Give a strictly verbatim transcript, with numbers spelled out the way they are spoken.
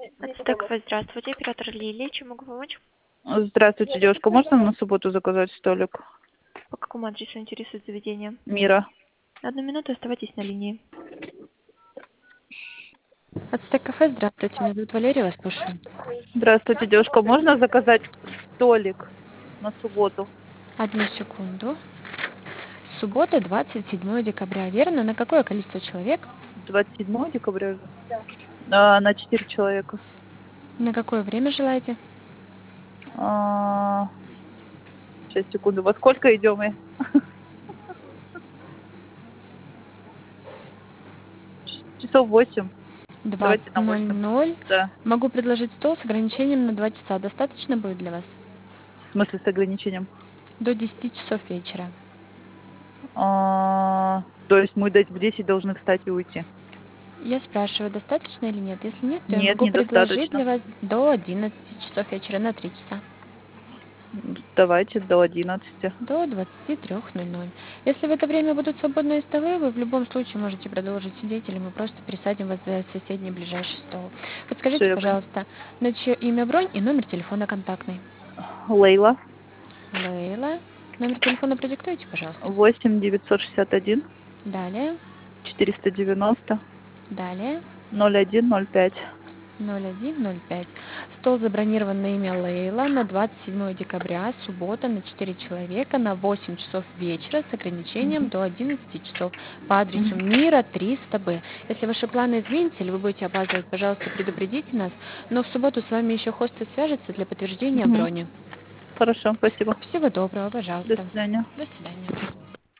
Ацтек, здравствуйте, оператор Лилия, чем могу помочь? Здравствуйте, девушка. Можно на субботу заказать столик? По какому адресу интересует заведение? Мира. Одну минуту, оставайтесь на линии. Ацтек кафе, здравствуйте, меня зовут Валерия, вас слушаю. Здравствуйте, девушка. Можно заказать столик на субботу? Одну секунду. Суббота, двадцать седьмое декабря, верно? На какое количество человек? двадцать седьмого декабря же? А, на четыре человека. На какое время желаете? А, сейчас, секунду. Во сколько идем мы? Часов восемь. Давайте двадцать на ноль восемь. ноль. Да. Могу предложить стол с ограничением на два часа. Достаточно будет для вас? В смысле с ограничением? До десяти часов вечера. А, то есть мы в десять должны встать и уйти? Я спрашиваю, достаточно или нет? Если нет, то я Нет, могу предложить недостаточно. для вас до одиннадцати часов вечера на три часа. Давайте до одиннадцати. До двадцати трёх ноль ноль. Если в это время будут свободные столы, вы в любом случае можете продолжить сидеть, или мы просто присадим вас за соседний ближайший стол. Все, Подскажите, я поняла. пожалуйста, на чье имя бронь и номер телефона контактный? Лейла. Лейла. Номер телефона продиктуйте, пожалуйста. восемь девятьсот шестьдесят один Далее. четыреста девяносто Далее. ноль один ноль пять. ноль один ноль пять. Стол забронирован на имя Лейла на двадцать седьмое декабря, суббота, на четыре человека, на восемь часов вечера с ограничением до одиннадцати часов по адресу Мира триста Б. Если ваши планы изменятся или вы будете опаздывать, пожалуйста, предупредите нас, но в субботу с вами еще хостес свяжется для подтверждения Угу. брони. Хорошо, спасибо. Всего доброго, До пожалуйста. свидания. До свидания.